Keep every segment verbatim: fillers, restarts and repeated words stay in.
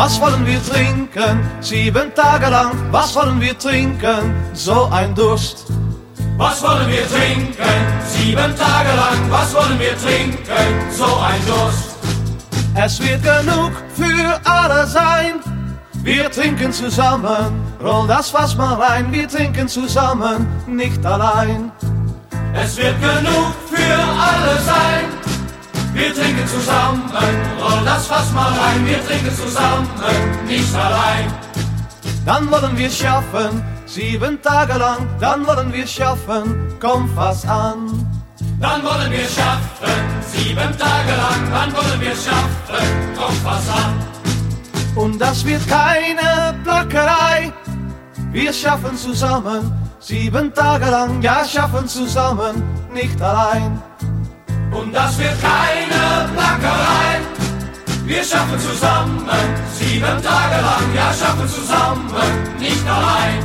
Was wollen wir trinken? Sieben Tage lang. Was wollen wir trinken? So ein Durst. Was wollen wir trinken? Sieben Tage lang. Was wollen wir trinken? So ein Durst. Es wird genug für alle sein. Wir trinken zusammen. Roll das Fass mal rein. Wir trinken zusammen, nicht allein. Es wird genug für alle sein. Wir trinken zusammen, roll das Fass mal rein. Wir trinken zusammen, nicht allein. Dann wollen wir schaffen, sieben Tage lang. Dann wollen wir schaffen, komm Fass an. Dann wollen wir schaffen, sieben Tage lang. Dann wollen wir schaffen, komm Fass an. Und das wird keine Plackerei. Wir schaffen zusammen, sieben Tage lang. Ja, schaffen zusammen, nicht allein. Und das wird keine Plackerei. Wir schaffen zusammen, sieben Tage lang. Ja, schaffen zusammen, nicht allein.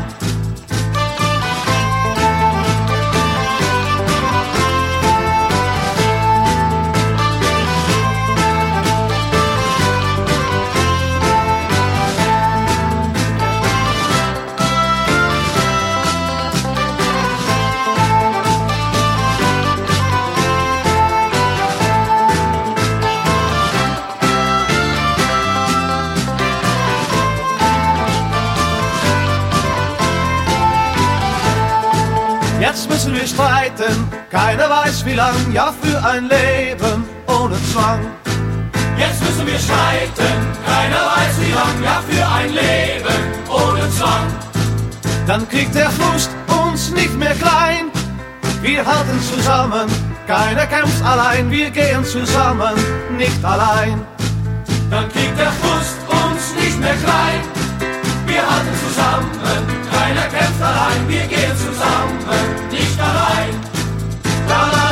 Jetzt müssen wir streiten, keiner weiß wie lang, ja für ein Leben ohne Zwang. Jetzt müssen wir streiten, keiner weiß wie lang, ja für ein Leben ohne Zwang. Dann kriegt der Frust uns nicht mehr klein, wir halten zusammen, keiner kämpft allein, wir gehen zusammen, nicht allein. Dann kriegt der Frust uns nicht mehr klein, wir halten zusammen, keiner kämpft allein, wir gehen zusammen, nicht allein. La, la.